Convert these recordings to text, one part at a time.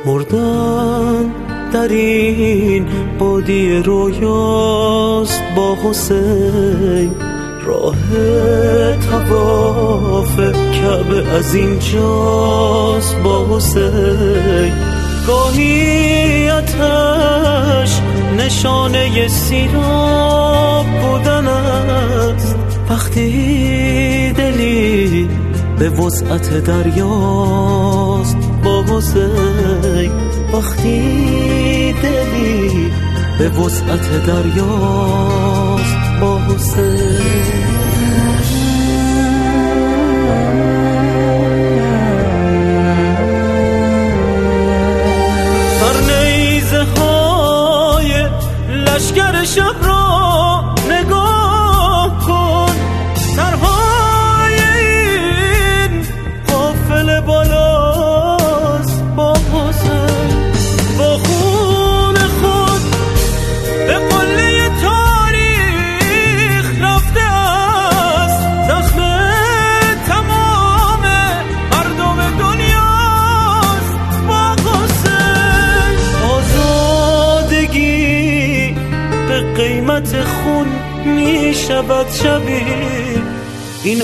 مردن در این بادی رویاست با حسین، راه طواف کعبه از اینجاست با حسین. گاهی آتش نشانه سیراب بودن است، وقتی دلی به وسعت دریاست با حسین، وقتی دلی به وسعت دریاست با حسین. لشکر شب را نگاه کن، سرهای این قافله بالاست با حسین. با خون خود به قله تاریخ رفته است، زخم تمام مردم دنیاست با حسین. آزادگی به قیمت خون می شود شبیه، این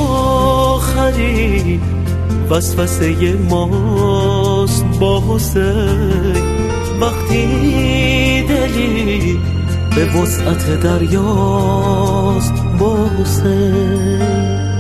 آخرین وسوسه ماست با حسین. وقتی دلی به وسعت دریاست با حسین.